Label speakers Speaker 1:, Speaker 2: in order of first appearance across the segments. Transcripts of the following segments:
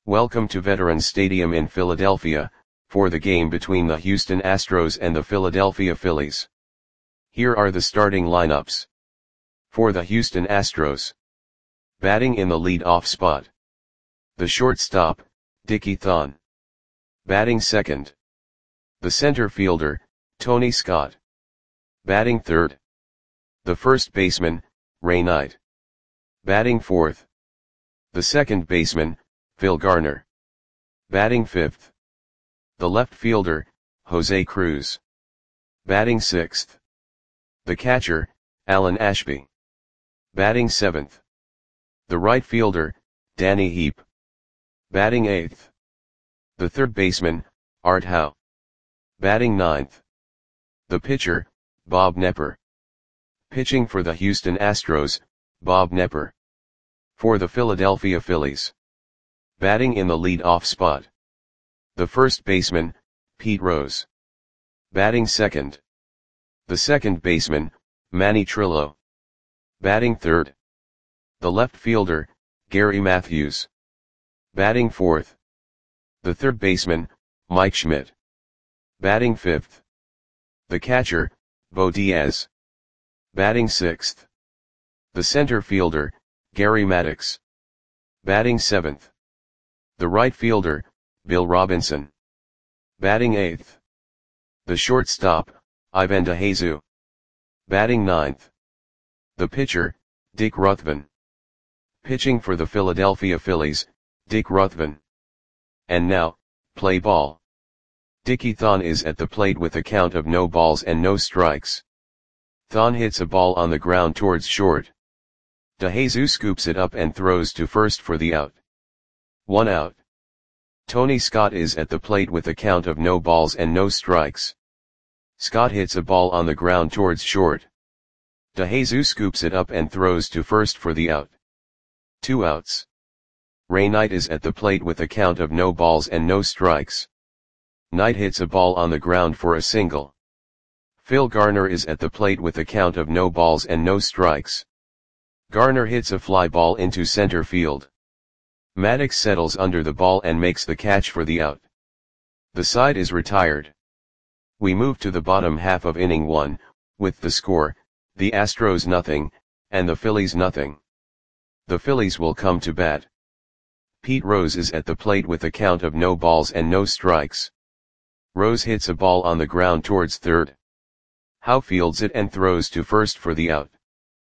Speaker 1: Welcome to Veterans Stadium in Philadelphia, for the game between the Houston Astros and the Philadelphia Phillies. Here are the starting lineups. For the Houston Astros. Batting in the lead-off spot. The shortstop, Dickie Thon. Batting second. The center fielder, Tony Scott. Batting third. The first baseman, Ray Knight. Batting fourth. The second baseman, Phil Garner. Batting fifth. The left fielder, Jose Cruz. Batting sixth. The catcher, Alan Ashby. Batting seventh. The right fielder, Danny Heep. Batting eighth. The third baseman, Art Howe. Batting ninth. The pitcher, Bob Knepper. Pitching for the Houston Astros, Bob Knepper. For the Philadelphia Phillies. Batting in the lead-off spot. The first baseman, Pete Rose. Batting second. The second baseman, Manny Trillo. Batting third. The left fielder, Gary Matthews. Batting fourth. The third baseman, Mike Schmidt. Batting fifth. The catcher, Bo Diaz. Batting sixth. The center fielder, Gary Maddox. Batting seventh. The right fielder, Bill Robinson. Batting eighth. The shortstop, Ivan DeJesus. Batting ninth. The pitcher, Dick Ruthven. Pitching for the Philadelphia Phillies, Dick Ruthven. And now, play ball. Dickie Thon is at the plate with a count of no balls and no strikes. Thon hits a ball on the ground towards short. DeJesus scoops it up and throws to first for the out. 1 out. Tony Scott is at the plate with a count of no balls and no strikes. Scott hits a ball on the ground towards short. DeJesus scoops it up and throws to first for the out. 2 outs. Ray Knight is at the plate with a count of no balls and no strikes. Knight hits a ball on the ground for a single. Phil Garner is at the plate with a count of no balls and no strikes. Garner hits a fly ball into center field. Maddox settles under the ball and makes the catch for the out. The side is retired. We move to the bottom half of inning 1, with the score, the Astros nothing, and the Phillies nothing. The Phillies will come to bat. Pete Rose is at the plate with a count of no balls and no strikes. Rose hits a ball on the ground towards third. Howe fields it and throws to first for the out.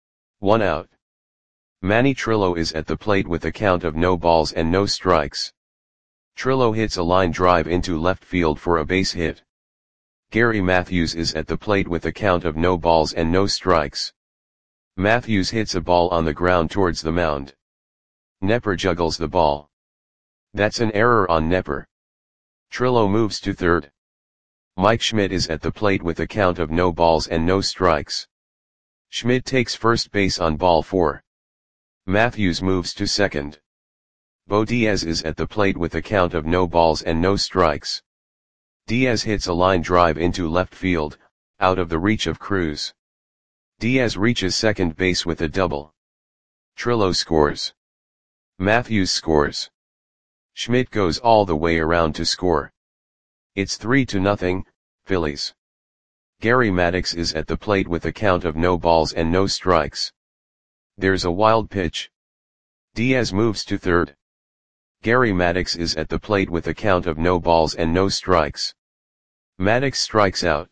Speaker 1: 1 out. Manny Trillo is at the plate with a count of no balls and no strikes. Trillo hits a line drive into left field for a base hit. Gary Matthews is at the plate with a count of no balls and no strikes. Matthews hits a ball on the ground towards the mound. Knepper juggles the ball. That's an error on Knepper. Trillo moves to third. Mike Schmidt is at the plate with a count of no balls and no strikes. Schmidt takes first base on ball 4. Matthews moves to second. Bo Diaz is at the plate with a count of no balls and no strikes. Diaz hits a line drive into left field, out of the reach of Cruz. Diaz reaches second base with a double. Trillo scores. Matthews scores. Schmidt goes all the way around to score. It's 3-0, Phillies. Gary Maddox is at the plate with a count of no balls and no strikes. There's a wild pitch. Diaz moves to third. Gary Maddox is at the plate with a count of no balls and no strikes. Maddox strikes out.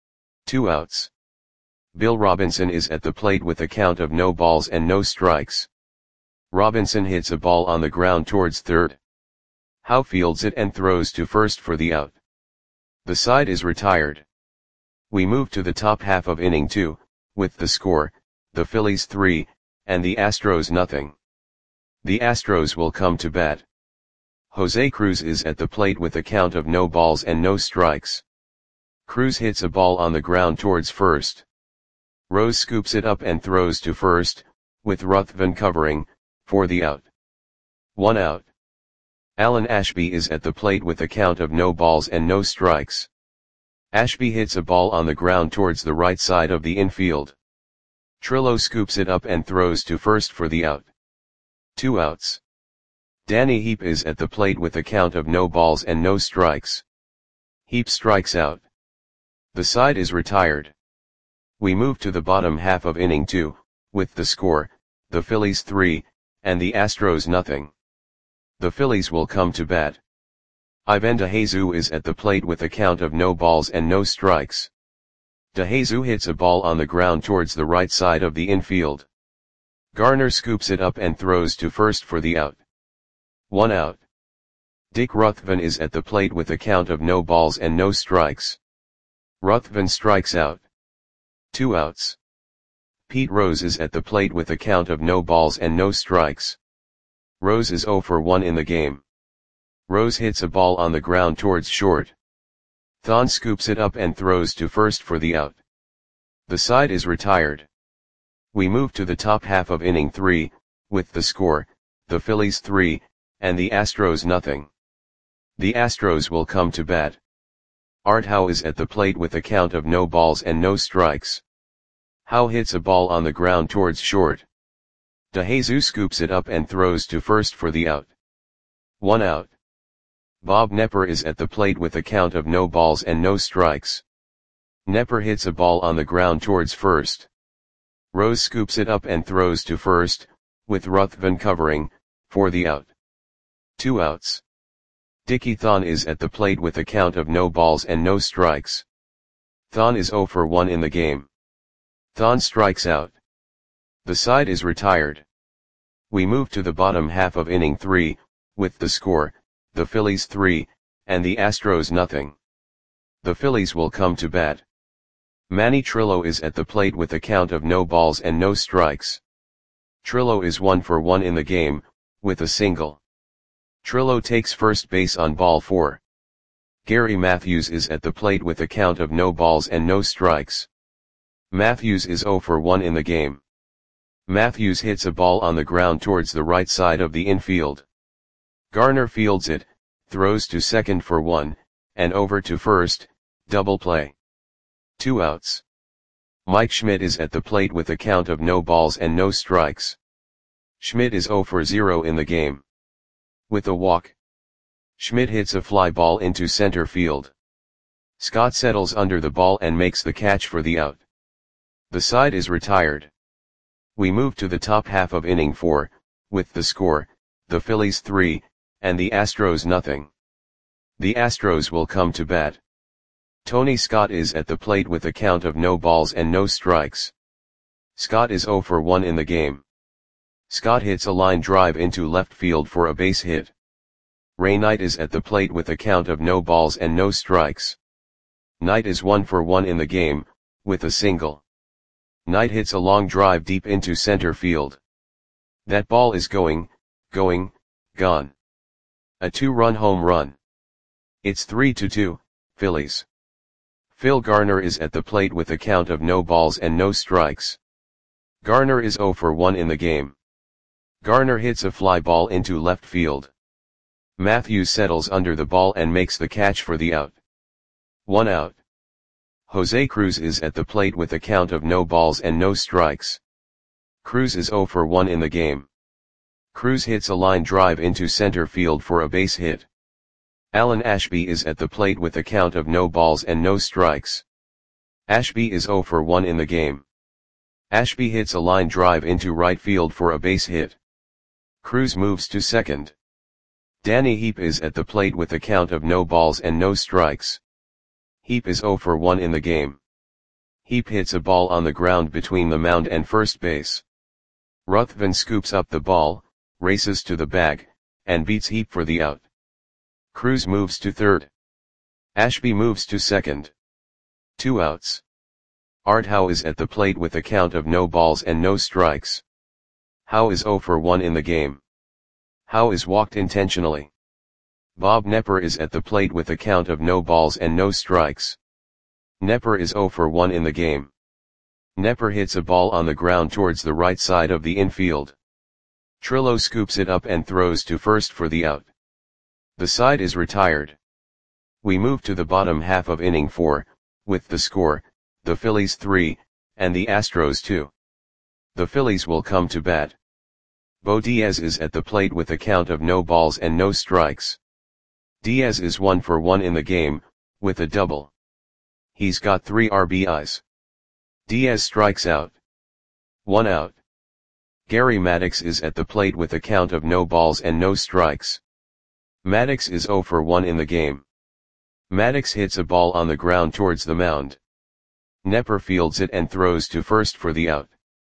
Speaker 1: 2 outs. Bill Robinson is at the plate with a count of no balls and no strikes. Robinson hits a ball on the ground towards third. Howe fields it and throws to first for the out. The side is retired. We move to the top half of inning 2, with the score, the Phillies 3, and the Astros nothing. The Astros will come to bat. Jose Cruz is at the plate with a count of no balls and no strikes. Cruz hits a ball on the ground towards first. Rose scoops it up and throws to first, with Ruthven covering, for the out. 1 out. Alan Ashby is at the plate with a count of no balls and no strikes. Ashby hits a ball on the ground towards the right side of the infield. Trillo scoops it up and throws to first for the out. 2 outs. Danny Heap is at the plate with a count of no balls and no strikes. Heap strikes out. The side is retired. We move to the bottom half of inning 2, with the score, the Phillies 3, and the Astros nothing. The Phillies will come to bat. Ivan DeJesus is at the plate with a count of no balls and no strikes. DeJesus hits a ball on the ground towards the right side of the infield. Garner scoops it up and throws to first for the out. 1 out. Dick Ruthven is at the plate with a count of no balls and no strikes. Ruthven strikes out. 2 outs. Pete Rose is at the plate with a count of no balls and no strikes. Rose is 0 for 1 in the game. Rose hits a ball on the ground towards short. Thon scoops it up and throws to first for the out. The side is retired. We move to the top half of inning 3, with the score, the Phillies 3, and the Astros nothing. The Astros will come to bat. Art Howe is at the plate with a count of no balls and no strikes. Howe hits a ball on the ground towards short. DeJesus scoops it up and throws to first for the out. 1 out. Bob Knepper is at the plate with a count of no balls and no strikes. Knepper hits a ball on the ground towards first. Rose scoops it up and throws to first, with Ruthven covering, for the out. 2 outs. Dickie Thon is at the plate with a count of no balls and no strikes. Thon is 0 for 1 in the game. Thon strikes out. The side is retired. We move to the bottom half of inning 3, with the score, the Phillies 3, and the Astros nothing. The Phillies will come to bat. Manny Trillo is at the plate with a count of no balls and no strikes. Trillo is 1 for 1 in the game, with a single. Trillo takes first base on ball 4. Gary Matthews is at the plate with a count of no balls and no strikes. Matthews is 0 for 1 in the game. Matthews hits a ball on the ground towards the right side of the infield. Garner fields it, throws to second for 1, and over to first, double play. 2 outs. Mike Schmidt is at the plate with a count of no balls and no strikes. Schmidt is 0 for 0 in the game. With a walk, Schmidt hits a fly ball into center field. Scott settles under the ball and makes the catch for the out. The side is retired. We move to the top half of inning 4, with the score, the Phillies 3, and the Astros nothing. The Astros will come to bat. Tony Scott is at the plate with a count of no balls and no strikes. Scott is 0 for 1 in the game. Scott hits a line drive into left field for a base hit. Ray Knight is at the plate with a count of no balls and no strikes. Knight is 1 for 1 in the game, with a single. Knight hits a long drive deep into center field. That ball is gone. A 2-run home run. It's 3-2, Phillies. Phil Garner is at the plate with a count of no balls and no strikes. Garner is 0 for 1 in the game. Garner hits a fly ball into left field. Matthews settles under the ball and makes the catch for the out. 1 out. Jose Cruz is at the plate with a count of no balls and no strikes. Cruz is 0 for 1 in the game. Cruz hits a line drive into center field for a base hit. Alan Ashby is at the plate with a count of no balls and no strikes. Ashby is 0 for 1 in the game. Ashby hits a line drive into right field for a base hit. Cruz moves to second. Danny Heap is at the plate with a count of no balls and no strikes. Heap is 0 for 1 in the game. Heap hits a ball on the ground between the mound and first base. Ruthven scoops up the ball, races to the bag, and beats Heap for the out. Cruz moves to third. Ashby moves to second. 2 outs. Art Howe is at the plate with a count of no balls and no strikes. Howe is 0 for 1 in the game. Howe is walked intentionally. Bob Knepper is at the plate with a count of no balls and no strikes. Knepper is 0 for 1 in the game. Knepper hits a ball on the ground towards the right side of the infield. Trillo scoops it up and throws to first for the out. The side is retired. We move to the bottom half of inning 4, with the score, the Phillies 3, and the Astros 2. The Phillies will come to bat. Bo Diaz is at the plate with a count of no balls and no strikes. Diaz is 1 for 1 in the game, with a double. He's got 3 RBIs. Diaz strikes out. 1 out. Gary Maddox is at the plate with a count of no balls and no strikes. Maddox is 0 for 1 in the game. Maddox hits a ball on the ground towards the mound. Nepper fields it and throws to first for the out.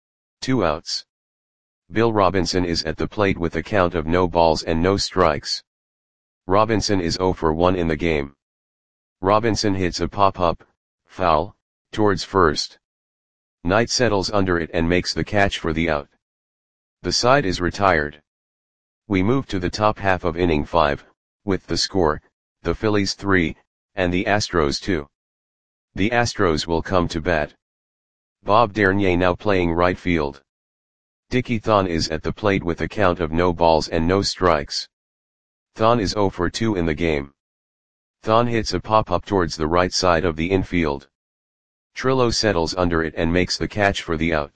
Speaker 1: 2 outs. Bill Robinson is at the plate with a count of no balls and no strikes. Robinson is 0 for 1 in the game. Robinson hits a pop-up, foul, towards first. Knight settles under it and makes the catch for the out. The side is retired. We move to the top half of inning 5, with the score, the Phillies 3, and the Astros 2. The Astros will come to bat. Bob Dernier now playing right field. Dickie Thon is at the plate with a count of no balls and no strikes. Thon is 0 for 2 in the game. Thon hits a pop-up towards the right side of the infield. Trillo settles under it and makes the catch for the out.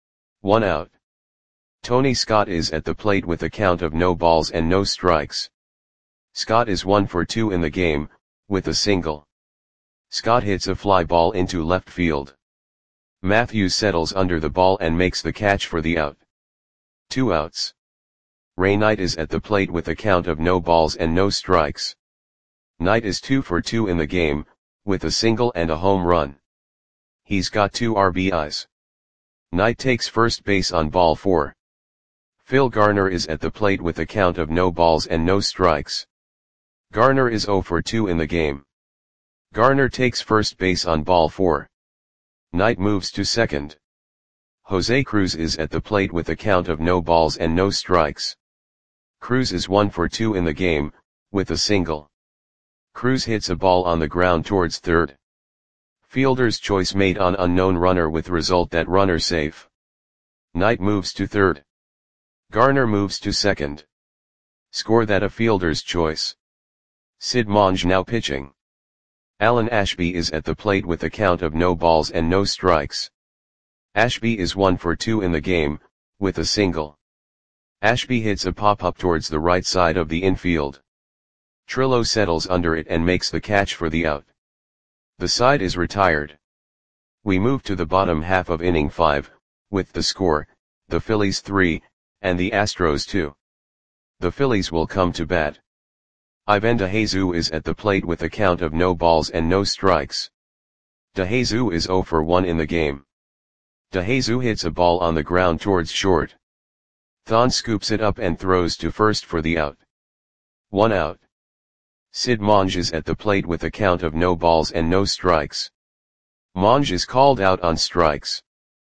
Speaker 1: 1 out. Tony Scott is at the plate with a count of no balls and no strikes. Scott is 1 for 2 in the game, with a single. Scott hits a fly ball into left field. Matthews settles under the ball and makes the catch for the out. 2 outs. Ray Knight is at the plate with a count of no balls and no strikes. Knight is 2 for 2 in the game, with a single and a home run. He's got 2 RBIs. Knight takes first base on ball 4. Phil Garner is at the plate with a count of no balls and no strikes. Garner is 0 for 2 in the game. Garner takes first base on ball 4. Knight moves to second. Jose Cruz is at the plate with a count of no balls and no strikes. Cruz is 1 for 2 in the game, with a single. Cruz hits a ball on the ground towards third. Fielder's choice made on unknown runner with result that runner safe. Knight moves to third. Garner moves to second. Score that a fielder's choice. Sid Monge now pitching. Alan Ashby is at the plate with a count of no balls and no strikes. Ashby is 1 for 2 in the game, with a single. Ashby hits a pop-up towards the right side of the infield. Trillo settles under it and makes the catch for the out. The side is retired. We move to the bottom half of inning 5, with the score, the Phillies 3, and the Astros 2. The Phillies will come to bat. Ivan DeJesus is at the plate with a count of no balls and no strikes. DeJesus is 0 for 1 in the game. DeJesus hits a ball on the ground towards short. Thon scoops it up and throws to first for the out. 1 out. Sid Monge is at the plate with a count of no balls and no strikes. Monge is called out on strikes.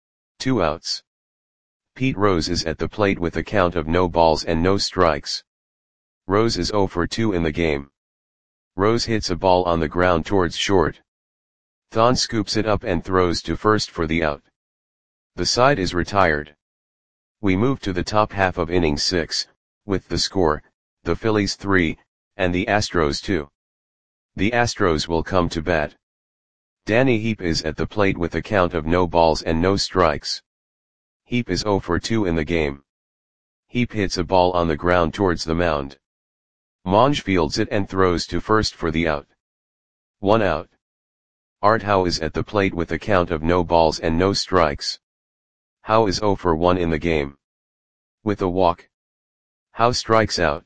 Speaker 1: 2 outs. Pete Rose is at the plate with a count of no balls and no strikes. Rose is 0 for 2 in the game. Rose hits a ball on the ground towards short. Thon scoops it up and throws to first for the out. The side is retired. We move to the top half of inning 6, with the score, the Phillies 3, and the Astros 2. The Astros will come to bat. Danny Heap is at the plate with a count of no balls and no strikes. Heap is 0 for 2 in the game. Heap hits a ball on the ground towards the mound. Monge fields it and throws to first for the out. 1 out. Art Howe is at the plate with a count of no balls and no strikes. Howe is 0 for 1 in the game. With a walk. Howe strikes out.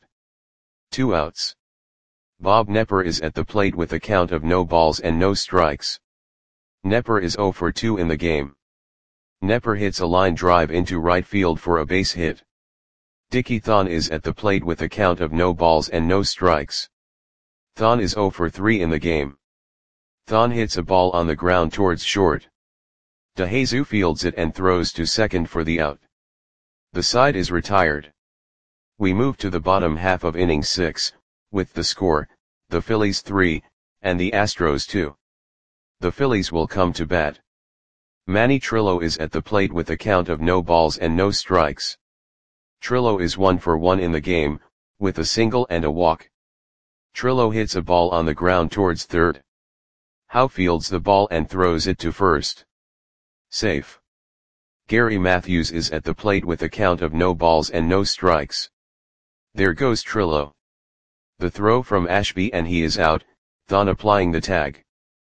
Speaker 1: 2 outs. Bob Nepper is at the plate with a count of no balls and no strikes. Nepper is 0 for 2 in the game. Nepper hits a line drive into right field for a base hit. Dickie Thon is at the plate with a count of no balls and no strikes. Thon is 0 for 3 in the game. Thon hits a ball on the ground towards short. DeJesus fields it and throws to second for the out. The side is retired. We move to the bottom half of inning 6, with the score, the Phillies 3, and the Astros 2. The Phillies will come to bat. Manny Trillo is at the plate with a count of no balls and no strikes. Trillo is 1 for 1 in the game, with a single and a walk. Trillo hits a ball on the ground towards third. Howe fields the ball and throws it to first. Safe. Gary Matthews is at the plate with a count of no balls and no strikes. There goes Trillo. The throw from Ashby and he is out, Thon applying the tag.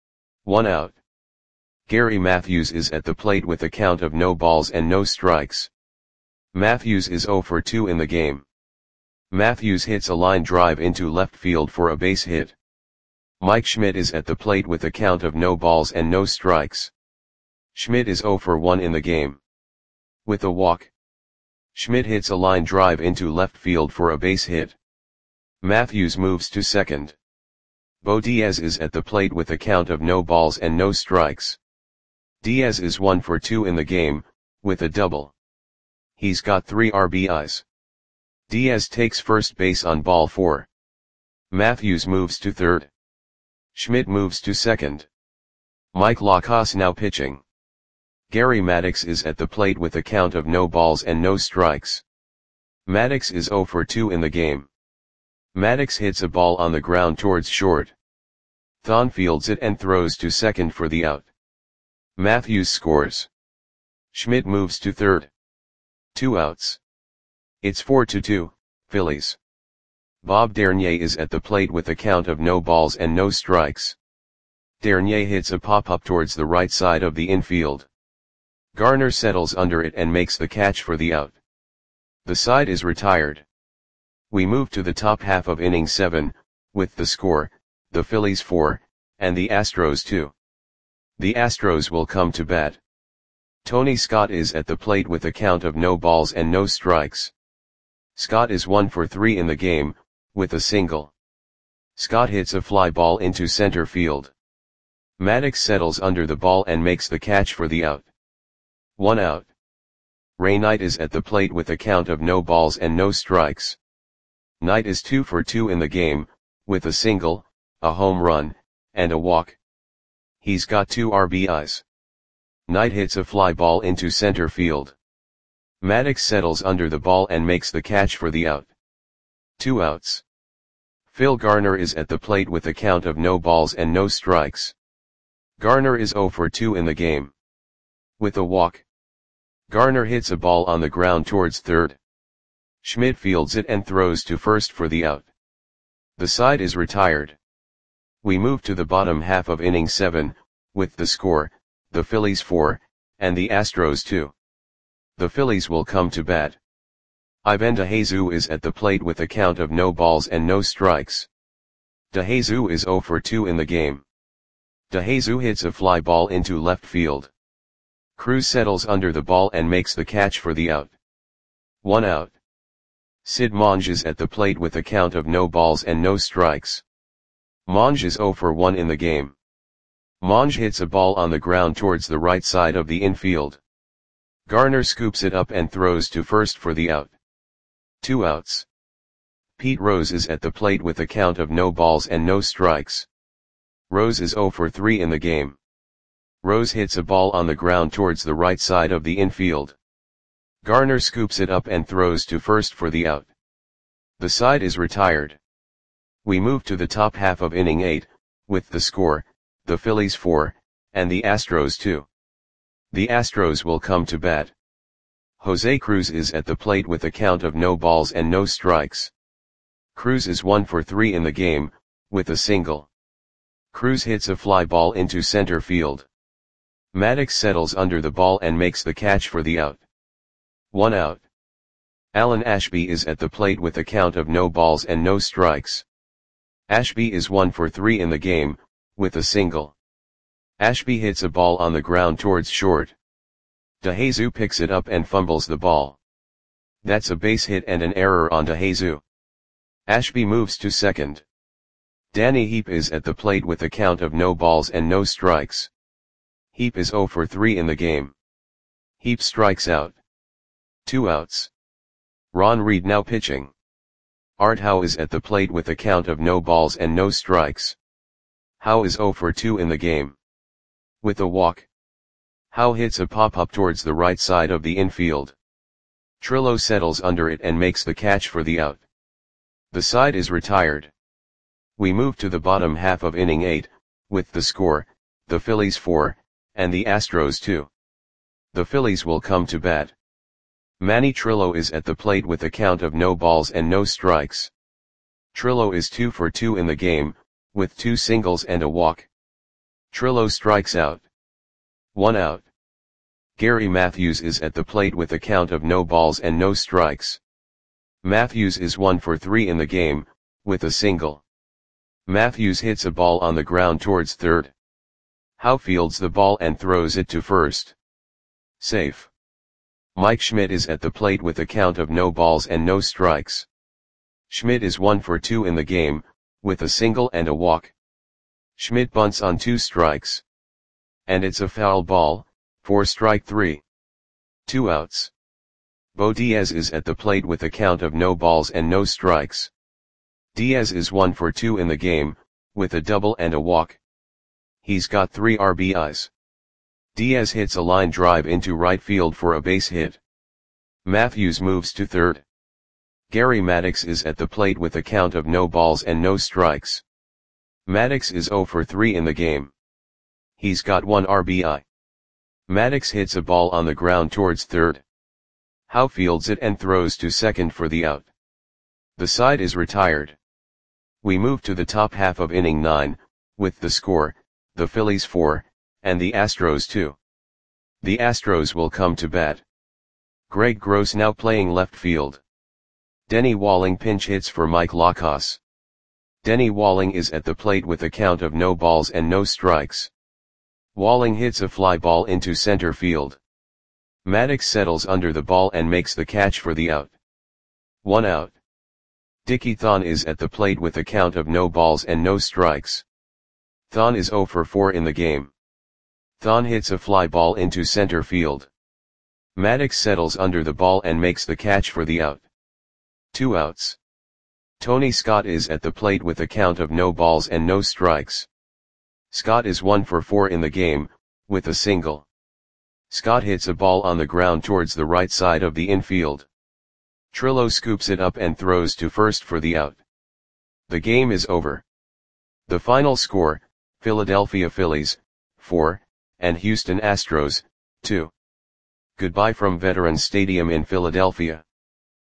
Speaker 1: 1 out. Gary Matthews is at the plate with a count of no balls and no strikes. Matthews is 0 for 2 in the game. Matthews hits a line drive into left field for a base hit. Mike Schmidt is at the plate with a count of no balls and no strikes. Schmidt is 0 for 1 in the game. With a walk. Schmidt hits a line drive into left field for a base hit. Matthews moves to second. Bo Diaz is at the plate with a count of no balls and no strikes. Diaz is 1 for 2 in the game, with a double. He's got 3 RBIs. Diaz takes first base on ball 4. Matthews moves to third. Schmidt moves to second. Mike Lacasse now pitching. Gary Maddox is at the plate with a count of no balls and no strikes. Maddox is 0 for 2 in the game. Maddox hits a ball on the ground towards short. Thon fields it and throws to second for the out. Matthews scores. Schmidt moves to third. 2 outs. It's 4-2, Phillies. Bob Dernier is at the plate with a count of no balls and no strikes. Dernier hits a pop-up towards the right side of the infield. Garner settles under it and makes the catch for the out. The side is retired. We move to the top half of inning 7, with the score, the Phillies 4, and the Astros 2. The Astros will come to bat. Tony Scott is at the plate with a count of no balls and no strikes. Scott is 1 for 3 in the game, with a single. Scott hits a fly ball into center field. Maddox settles under the ball and makes the catch for the out. 1 out. Ray Knight is at the plate with a count of no balls and no strikes. Knight is 2 for 2 in the game, with a single, a home run, and a walk. He's got 2 RBIs. Knight hits a fly ball into center field. Maddox settles under the ball and makes the catch for the out. 2 outs. Phil Garner is at the plate with a count of no balls and no strikes. Garner is 0 for 2 in the game. With a walk. Garner hits a ball on the ground towards third. Schmidt fields it and throws to first for the out. The side is retired. We move to the bottom half of inning 7, with the score, the Phillies 4, and the Astros 2. The Phillies will come to bat. Ivan DeJesus is at the plate with a count of no balls and no strikes. DeJesus is 0 for 2 in the game. DeJesus hits a fly ball into left field. Cruz settles under the ball and makes the catch for the out. 1 out. Sid Monge is at the plate with a count of no balls and no strikes. Monge is 0 for 1 in the game. Monge hits a ball on the ground towards the right side of the infield. Garner scoops it up and throws to first for the out. 2 outs. Pete Rose is at the plate with a count of no balls and no strikes. Rose is 0 for 3 in the game. Rose hits a ball on the ground towards the right side of the infield. Garner scoops it up and throws to first for the out. The side is retired. We move to the top half of inning 8, with the score, the Phillies 4, and the Astros 2. The Astros will come to bat. Jose Cruz is at the plate with a count of no balls and no strikes. Cruz is 1 for 3 in the game, with a single. Cruz hits a fly ball into center field. Maddox settles under the ball and makes the catch for the out. 1 out. Alan Ashby is at the plate with a count of no balls and no strikes. Ashby is 1 for 3 in the game, with a single. Ashby hits a ball on the ground towards short. DeJesus picks it up and fumbles the ball. That's a base hit and an error on DeJesus. Ashby moves to second. Danny Heap is at the plate with a count of no balls and no strikes. Heap is 0 for 3 in the game. Heap strikes out. 2 outs. Ron Reed now pitching. Art Howe is at the plate with a count of no balls and no strikes. Howe is 0 for 2 in the game. With a walk. Howe hits a pop-up towards the right side of the infield. Trillo settles under it and makes the catch for the out. The side is retired. We move to the bottom half of inning 8, with the score, the Phillies 4, and the Astros 2. The Phillies will come to bat. Manny Trillo is at the plate with a count of no balls and no strikes. Trillo is 2 for 2 in the game, with 2 singles and a walk. Trillo strikes out. 1 out. Gary Matthews is at the plate with a count of no balls and no strikes. Matthews is 1 for 3 in the game, with a single. Matthews hits a ball on the ground towards third. Howe fields the ball and throws it to first. Safe. Mike Schmidt is at the plate with a count of no balls and no strikes. Schmidt is 1 for 2 in the game, with a single and a walk. Schmidt bunts on 2 strikes. And it's a foul ball, for strike 3. 2 outs. Bo Diaz is at the plate with a count of no balls and no strikes. Diaz is 1 for 2 in the game, with a double and a walk. He's got 3 RBIs. Diaz hits a line drive into right field for a base hit. Matthews moves to third. Gary Maddox is at the plate with a count of no balls and no strikes. Maddox is 0 for 3 in the game. He's got 1 RBI. Maddox hits a ball on the ground towards third. Howe fields it and throws to second for the out. The side is retired. We move to the top half of inning 9, with the score, the Phillies 4, and the Astros 2. The Astros will come to bat. Greg Gross now playing left field. Denny Walling pinch hits for Mike Lacos. Denny Walling is at the plate with a count of no balls and no strikes. Walling hits a fly ball into center field. Maddox settles under the ball and makes the catch for the out. 1 out. Dickie Thon is at the plate with a count of no balls and no strikes. Thon is 0 for 4 in the game. Thon hits a fly ball into center field. Maddox settles under the ball and makes the catch for the out. 2 outs. Tony Scott is at the plate with a count of no balls and no strikes. Scott is 1 for 4 in the game, with a single. Scott hits a ball on the ground towards the right side of the infield. Trillo scoops it up and throws to first for the out. The game is over. The final score, Philadelphia Phillies, 4, and Houston Astros, 2. Goodbye from Veterans Stadium in Philadelphia.